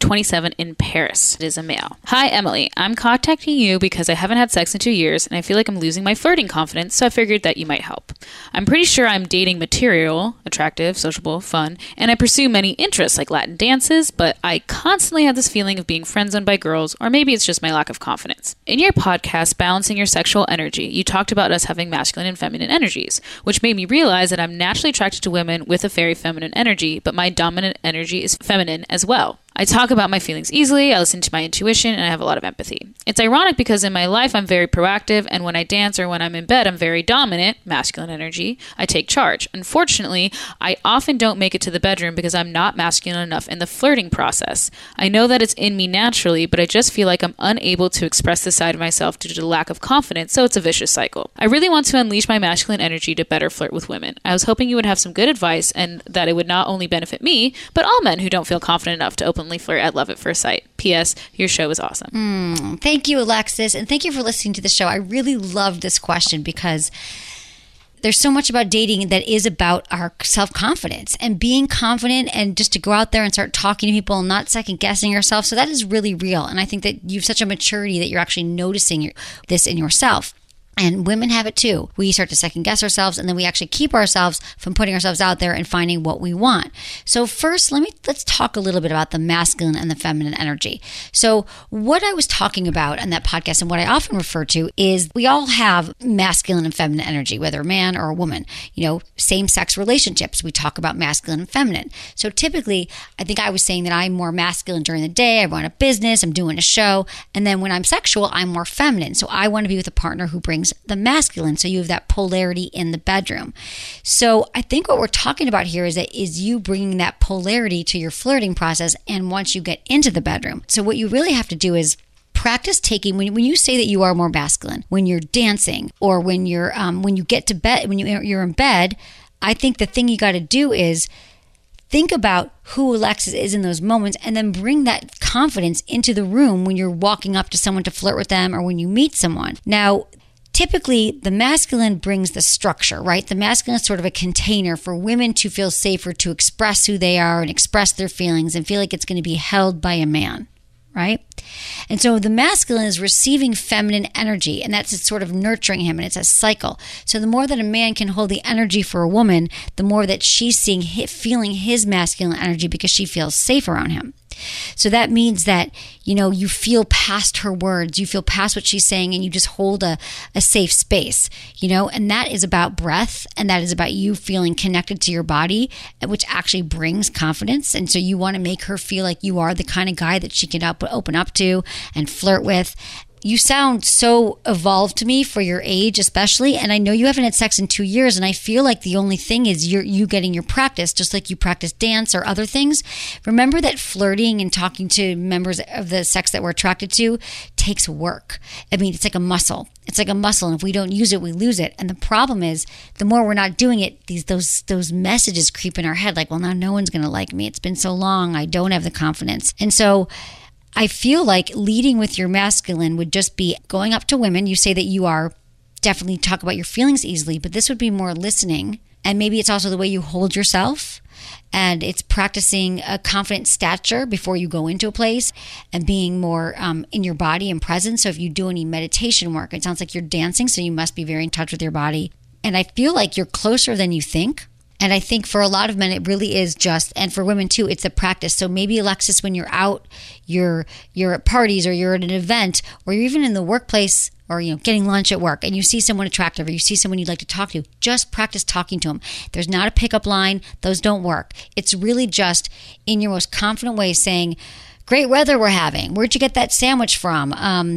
27 in Paris. It is a male. Hi, Emily. I'm contacting you because I haven't had sex in 2 years and I feel like I'm losing my flirting confidence, so I figured that you might help. I'm pretty sure I'm dating material, attractive, sociable, fun, and I pursue many interests like Latin dances, but I constantly have this feeling of being friend-zoned by girls, or maybe it's just my lack of confidence. In your podcast, Balancing Your Sexual Energy, you talked about us having masculine and feminine energies, which made me realize that I'm naturally attracted to women with a very feminine energy, but my dominant energy is feminine as well. I talk about my feelings easily, I listen to my intuition, and I have a lot of empathy. It's ironic because in my life I'm very proactive, and when I dance or when I'm in bed I'm very dominant, masculine energy. I take charge. Unfortunately, I often don't make it to the bedroom because I'm not masculine enough in the flirting process. I know that it's in me naturally, but I just feel like I'm unable to express this side of myself due to the lack of confidence, so it's a vicious cycle. I really want to unleash my masculine energy to better flirt with women. I was hoping you would have some good advice and that it would not only benefit me, but all men who don't feel confident enough to openly flirt at love at first sight. P.S. Your show is awesome. Thank you, Alexis, and thank you for listening to the show. I really love this question because there's so much about dating that is about our self-confidence and being confident, and just to go out there and start talking to people and not second-guessing yourself. So that is really real, and I think that you have such a maturity that you're actually noticing this in yourself. And women have it too. We start to second guess ourselves, and then we actually keep ourselves from putting ourselves out there and finding what we want. So first, let's talk a little bit about the masculine and the feminine energy. So what I was talking about on that podcast, and what I often refer to, is we all have masculine and feminine energy, whether a man or a woman. Same-sex relationships, we talk about masculine and feminine. So typically, I think I was saying that I'm more masculine during the day. I run a business, I'm doing a show, and then when I'm sexual, I'm more feminine. So I want to be with a partner who brings the masculine, so you have that polarity in the bedroom. So I think what we're talking about here is you bringing that polarity to your flirting process, and once you get into the bedroom. So what you really have to do is practice taking, when you say that you are more masculine, when you're dancing, or when you're when you get to bed, when you're in bed, I think the thing you got to do is think about who Alexis is in those moments, and then bring that confidence into the room when you're walking up to someone to flirt with them, or when you meet someone. Now, typically, the masculine brings the structure, right? The masculine is sort of a container for women to feel safer to express who they are and express their feelings and feel like it's going to be held by a man, right? And so the masculine is receiving feminine energy, and that's sort of nurturing him, and it's a cycle. So the more that a man can hold the energy for a woman, the more that she's feeling his masculine energy because she feels safe around him. So that means that, you feel past her words, you feel past what she's saying, and you just hold a safe space, and that is about breath, and that is about you feeling connected to your body, which actually brings confidence. And so you want to make her feel like you are the kind of guy that she can open up to and flirt with. You sound so evolved to me for your age, especially. And I know you haven't had sex in 2 years. And I feel like the only thing is you getting your practice, just like you practice dance or other things. Remember that flirting and talking to members of the sex that we're attracted to takes work. I mean, it's like a muscle. It's like a muscle. And if we don't use it, we lose it. And the problem is, the more we're not doing it, those messages creep in our head. Like, well, now no one's going to like me. It's been so long. I don't have the confidence. And so I feel like leading with your masculine would just be going up to women. You say that you are definitely talk about your feelings easily, but this would be more listening. And maybe it's also the way you hold yourself, and it's practicing a confident stature before you go into a place, and being more in your body and present. So if you do any meditation work, it sounds like you're dancing, so you must be very in touch with your body. And I feel like you're closer than you think. And I think for a lot of men, it really is just, and for women too, it's a practice. So maybe, Alexis, when you're out, you're at parties, or you're at an event, or you're even in the workplace, or getting lunch at work, and you see someone attractive, or you see someone you'd like to talk to, just practice talking to them. There's not a pickup line. Those don't work. It's really just in your most confident way saying, great weather we're having. Where'd you get that sandwich from?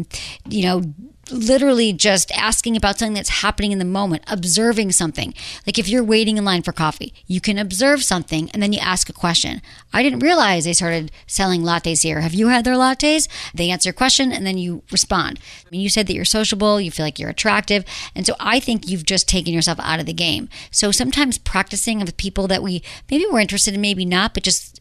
Literally just asking about something that's happening in the moment, observing something. Like if you're waiting in line for coffee, you can observe something and then you ask a question. I didn't realize they started selling lattes here. Have you had their lattes? They answer a question and then you respond. I mean, you said that you're sociable, you feel like you're attractive. And so I think you've just taken yourself out of the game. So sometimes practicing with people that maybe we're interested in, maybe not, but just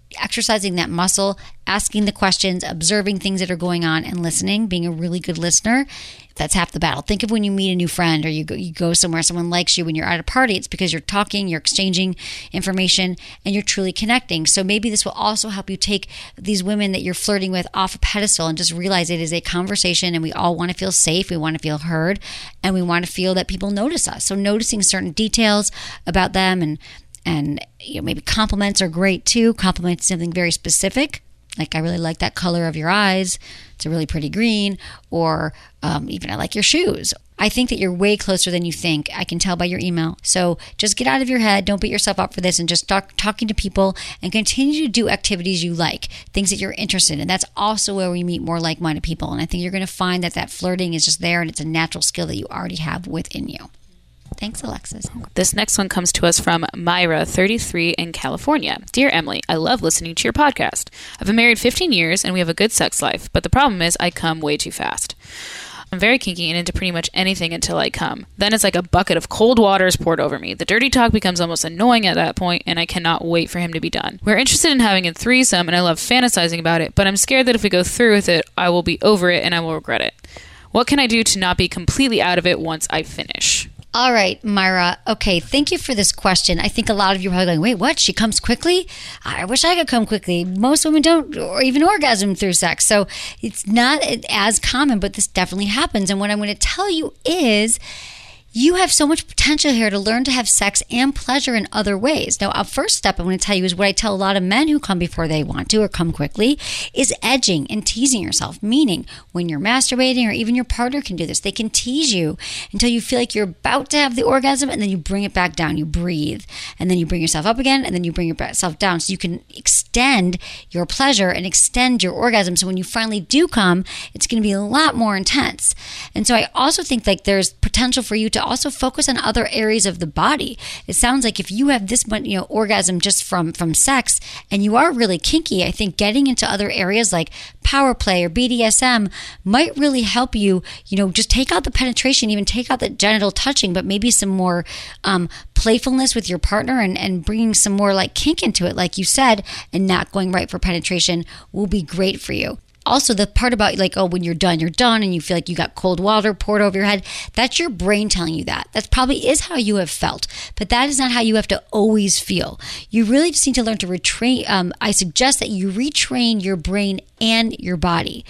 exercising that muscle, asking the questions, observing things that are going on, and listening, being a really good listener. That's half the battle. Think of when you meet a new friend, or you go somewhere, someone likes you. When you're at a party, it's because you're talking, you're exchanging information, and you're truly connecting. So maybe this will also help you take these women that you're flirting with off a pedestal and just realize it is a conversation, and we all want to feel safe, we want to feel heard, and we want to feel that people notice us. So noticing certain details about them, and maybe compliments are great too. Compliments something very specific. Like, I really like that color of your eyes. It's a really pretty green. Or even, I like your shoes. I think that you're way closer than you think. I can tell by your email. So just get out of your head. Don't beat yourself up for this, and just start talking to people and continue to do activities you like, things that you're interested in. That's also where we meet more like-minded people. And I think you're going to find that flirting is just there, and it's a natural skill that you already have within you. Thanks, Alexis. This next one comes to us from Myra, 33, in California. Dear Emily, I love listening to your podcast. I've been married 15 years and we have a good sex life, but the problem is I come way too fast. I'm very kinky and into pretty much anything until I come. Then it's like a bucket of cold water is poured over me. The dirty talk becomes almost annoying at that point, and I cannot wait for him to be done. We're interested in having a threesome, and I love fantasizing about it, but I'm scared that if we go through with it, I will be over it and I will regret it. What can I do to not be completely out of it once I finish? All right, Myra. Okay, thank you for this question. I think a lot of you are probably going, wait, what? She comes quickly? I wish I could come quickly. Most women don't or even orgasm through sex. So it's not as common, but this definitely happens. And what I'm going to tell you is, you have so much potential here to learn to have sex and pleasure in other ways. Now, our first step I'm going to tell you is what I tell a lot of men who come before they want to or come quickly, is edging and teasing yourself. Meaning, when you're masturbating, or even your partner can do this, they can tease you until you feel like you're about to have the orgasm, and then you bring it back down. You breathe, and then you bring yourself up again, and then you bring yourself down. So you can extend your pleasure and extend your orgasm. So when you finally do come, it's going to be a lot more intense. And so I also think like there's potential for you to also focus on other areas of the body. It sounds like if you have this much, orgasm just from sex, and you are really kinky, I think getting into other areas like power play or BDSM might really help you, just take out the penetration, even take out the genital touching, but maybe some more playfulness with your partner, and bringing some more like kink into it, like you said, and not going right for penetration will be great for you. Also, the part about when you're done, and you feel like you got cold water poured over your head, that's your brain telling you that. That probably is how you have felt, but that is not how you have to always feel. You really just need to learn to retrain. I suggest that you retrain your brain and your body.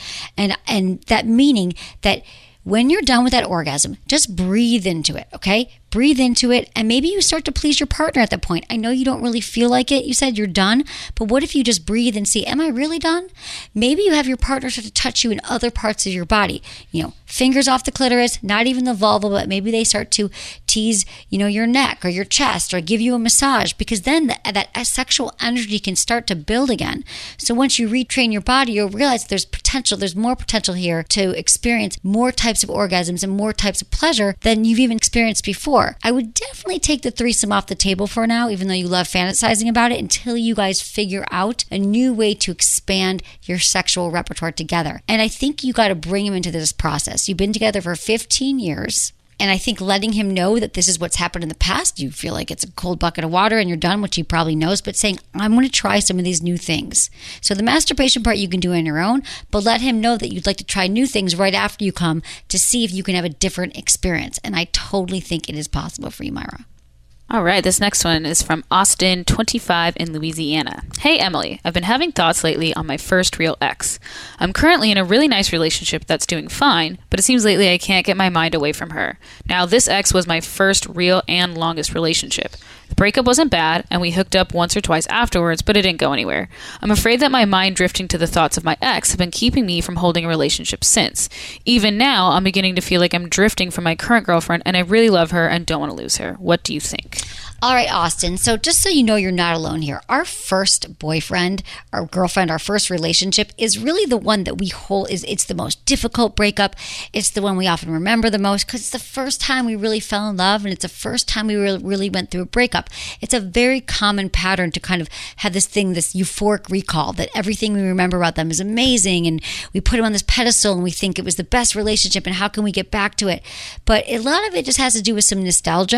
And that meaning that when you're done with that orgasm, just breathe into it, okay? Breathe into it, and maybe you start to please your partner at that point. I know you don't really feel like it. You said you're done, but what if you just breathe and see, am I really done? Maybe you have your partner start to touch you in other parts of your body. Fingers off the clitoris, not even the vulva, but maybe they start to tease, your neck or your chest, or give you a massage, because then that sexual energy can start to build again. So once you retrain your body, you'll realize there's more potential here to experience more types of orgasms and more types of pleasure than you've even experienced before. I would definitely take the threesome off the table for now, even though you love fantasizing about it, until you guys figure out a new way to expand your sexual repertoire together. And I think you got to bring him into this process. You've been together for 15 years. And I think letting him know that this is what's happened in the past, you feel like it's a cold bucket of water and you're done, which he probably knows, but saying, I'm going to try some of these new things. So the masturbation part you can do on your own, but let him know that you'd like to try new things right after you come to see if you can have a different experience. And I totally think it is possible for you, Myra. All right, this next one is from Austin, 25, in Louisiana. Hey, Emily, I've been having thoughts lately on my first real ex. I'm currently in a really nice relationship that's doing fine, but it seems lately I can't get my mind away from her. Now, this ex was my first real and longest relationship. The breakup wasn't bad, and we hooked up once or twice afterwards, but it didn't go anywhere. I'm afraid that my mind drifting to the thoughts of my ex have been keeping me from holding a relationship since. Even now, I'm beginning to feel like I'm drifting from my current girlfriend, and I really love her and don't want to lose her. What do you think? All right, Austin. So just so you know, you're not alone here. Our first boyfriend, our girlfriend, our first relationship is really the one that we hold. It's the most difficult breakup. It's the one we often remember the most because it's the first time we really fell in love, and it's the first time we really went through a breakup. It's a very common pattern to kind of have this euphoric recall that everything we remember about them is amazing, and we put them on this pedestal and we think it was the best relationship and how can we get back to it? But a lot of it just has to do with some nostalgia.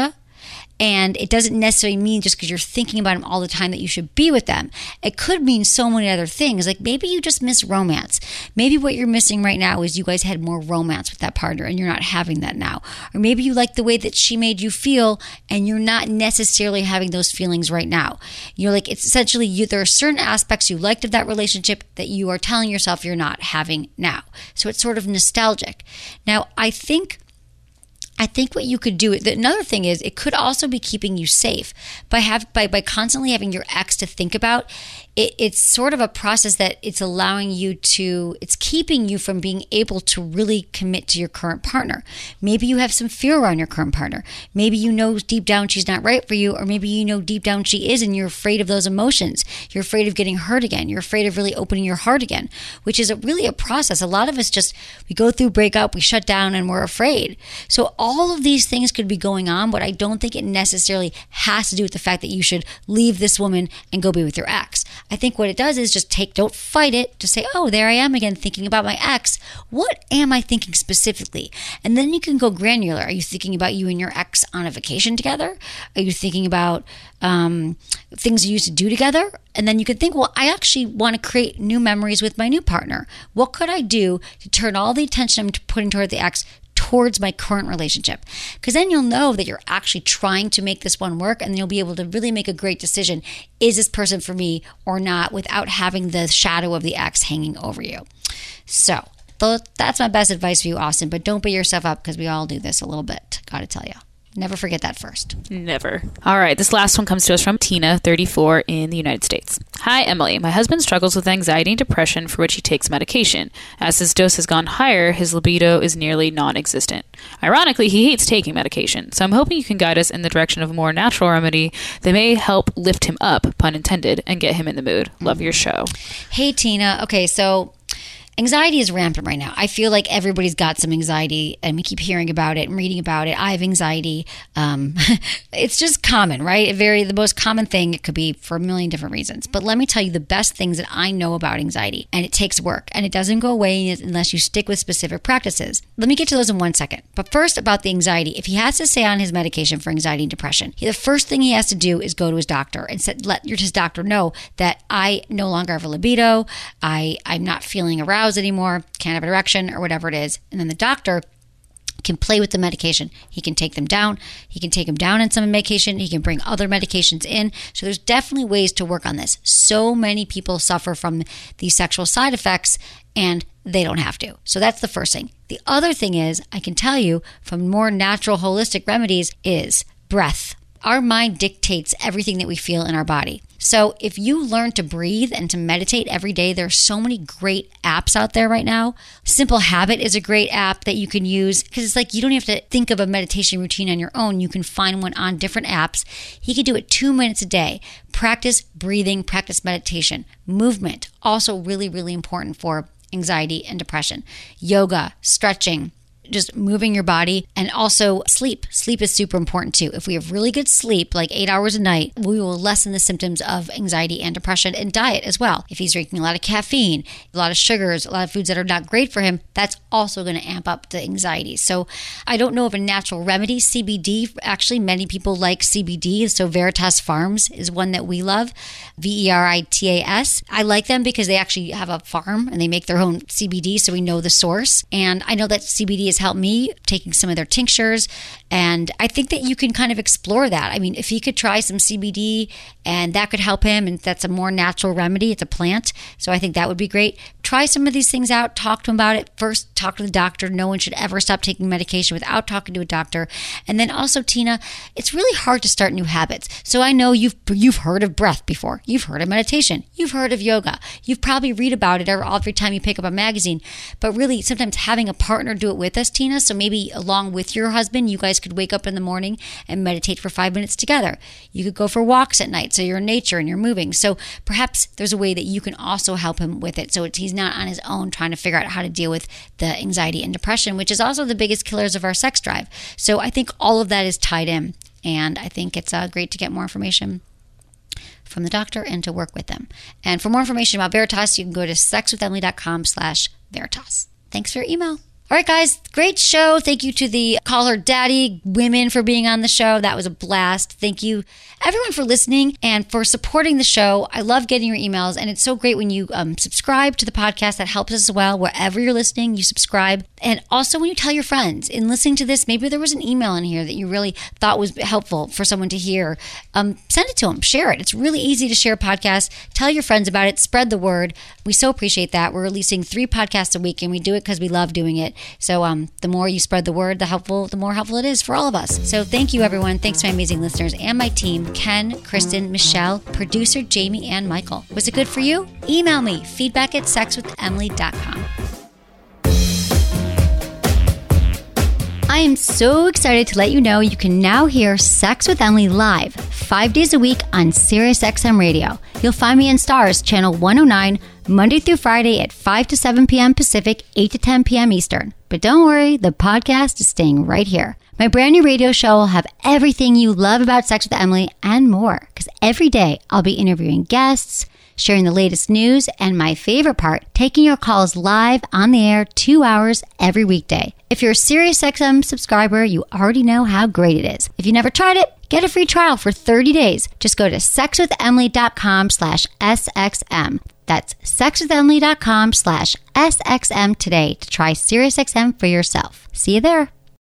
And it doesn't necessarily mean just because you're thinking about them all the time that you should be with them. It could mean so many other things. Like maybe you just miss romance. Maybe what you're missing right now is you guys had more romance with that partner and you're not having that now. Or maybe you like the way that she made you feel and you're not necessarily having those feelings right now. You're like, it's essentially there are certain aspects you liked of that relationship that you are telling yourself you're not having now. So it's sort of nostalgic. Now, I think what you could do, another thing is it could also be keeping you safe by constantly having your ex to think about. It's sort of a process that it's allowing you to, it's keeping you from being able to really commit to your current partner. Maybe you have some fear around your current partner. Maybe you know deep down she's not right for you, or maybe you know deep down she is and you're afraid of those emotions. You're afraid of getting hurt again. You're afraid of really opening your heart again, which is really a process. A lot of us we go through breakup, we shut down, and we're afraid. So all of these things could be going on, but I don't think it necessarily has to do with the fact that you should leave this woman and go be with your ex. I think what it does is just don't fight it. Just say, oh, there I am again thinking about my ex. What am I thinking specifically? And then you can go granular. Are you thinking about you and your ex on a vacation together? Are you thinking about things you used to do together? And then you could think, well, I actually want to create new memories with my new partner. What could I do to turn all the attention I'm putting toward the ex towards my current relationship? Because then you'll know that you're actually trying to make this one work, and then you'll be able to really make a great decision. Is this person for me or not, without having the shadow of the ex hanging over you? So that's my best advice for you, Austin, but don't beat yourself up because we all do this a little bit. Gotta tell you. Never forget that first. Never. All right. This last one comes to us from Tina, 34, in the United States. Hi, Emily. My husband struggles with anxiety and depression for which he takes medication. As his dose has gone higher, his libido is nearly non-existent. Ironically, he hates taking medication, so I'm hoping you can guide us in the direction of a more natural remedy that may help lift him up, pun intended, and get him in the mood. Love your show. Hey, Tina. Okay, so anxiety is rampant right now. I feel like everybody's got some anxiety, and we keep hearing about it and reading about it. I have anxiety. It's just common, right? The most common thing. It could be for a million different reasons. But let me tell you the best things that I know about anxiety, and it takes work, and it doesn't go away unless you stick with specific practices. Let me get to those in 1 second. But first, about the anxiety. If he has to stay on his medication for anxiety and depression, the first thing he has to do is go to his doctor and let his doctor know that I no longer have a libido. I'm not feeling aroused anymore, can't have an erection, or whatever it is. And then the doctor can play with the medication. He can take them down. He can take them down in some medication. He can bring other medications in. So there's definitely ways to work on this. So many people suffer from these sexual side effects and they don't have to. So that's the first thing. The other thing is, I can tell you from more natural holistic remedies, is breath. Our mind dictates everything that we feel in our body. So if you learn to breathe and to meditate every day, there are so many great apps out there right now. Simple Habit is a great app that you can use because it's like you don't have to think of a meditation routine on your own. You can find one on different apps. He can do it 2 minutes a day. Practice breathing, practice meditation. Movement, also really, really important for anxiety and depression. Yoga, stretching, just moving your body, and also sleep. Sleep is super important too. If we have really good sleep, like 8 hours a night, we will lessen the symptoms of anxiety and depression. And diet as well. If he's drinking a lot of caffeine, a lot of sugars, a lot of foods that are not great for him, that's also going to amp up the anxiety. So I don't know of a natural remedy. CBD, actually many people like CBD. So Veritas Farms is one that we love. Veritas. I like them because they actually have a farm and they make their own CBD, so we know the source. And I know that CBD has helped me taking some of their tinctures, and I think that you can kind of explore that. I mean, if he could try some CBD and that could help him, and that's a more natural remedy, it's a plant, so I think that would be great. Try some of these things out, talk to him about it. First, talk to the doctor. No one should ever stop taking medication without talking to a doctor. And then also, Tina, it's really hard to start new habits. So I know you've heard of breath before. You've heard of meditation. You've heard of yoga. You've probably read about it every time you pick up a magazine. But really, sometimes having a partner do it with us, Tina, so maybe along with your husband, you guys could wake up in the morning and meditate for 5 minutes together. You could go for walks at night, so you're in nature and you're moving. So perhaps there's a way that you can also help him with it, so he's not on his own trying to figure out how to deal with the anxiety and depression, which is also the biggest killers of our sex drive. So I think all of that is tied in, and I think it's great to get more information from the doctor and to work with them. And for more information about Veritas, you can go to sexwithemily.com/Veritas. Thanks for your email. All right, guys, great show. Thank you to the Call Her Daddy women for being on the show. That was a blast. Thank you, everyone, for listening and for supporting the show. I love getting your emails, and it's so great when you subscribe to the podcast. That helps us as well. Wherever you're listening, you subscribe. And also when you tell your friends, in listening to this, maybe there was an email in here that you really thought was helpful for someone to hear. Send it to them. Share it. It's really easy to share podcasts. Tell your friends about it. Spread the word. We so appreciate that. We're releasing 3 podcasts a week, and we do it because we love doing it. So the more you spread the word, the more helpful it is for all of us. So thank you, everyone. Thanks to my amazing listeners and my team, Ken, Kristen, Michelle, producer Jamie, and Michael. Was it good for you? Email me, feedback@sexwithemily.com. I am so excited to let you know you can now hear Sex with Emily live 5 days a week on SiriusXM Radio. You'll find me on Stars, channel 109, Monday through Friday at 5 to 7 p.m. Pacific, 8 to 10 p.m. Eastern. But don't worry, the podcast is staying right here. My brand new radio show will have everything you love about Sex with Emily and more, because every day I'll be interviewing guests, sharing the latest news, and my favorite part, taking your calls live on the air 2 hours every weekday. If you're a SiriusXM subscriber, you already know how great it is. If you never tried it, get a free trial for 30 days. Just go to sexwithemily.com/SXM. That's sexwithemily.com/SXM today to try SiriusXM for yourself. See you there.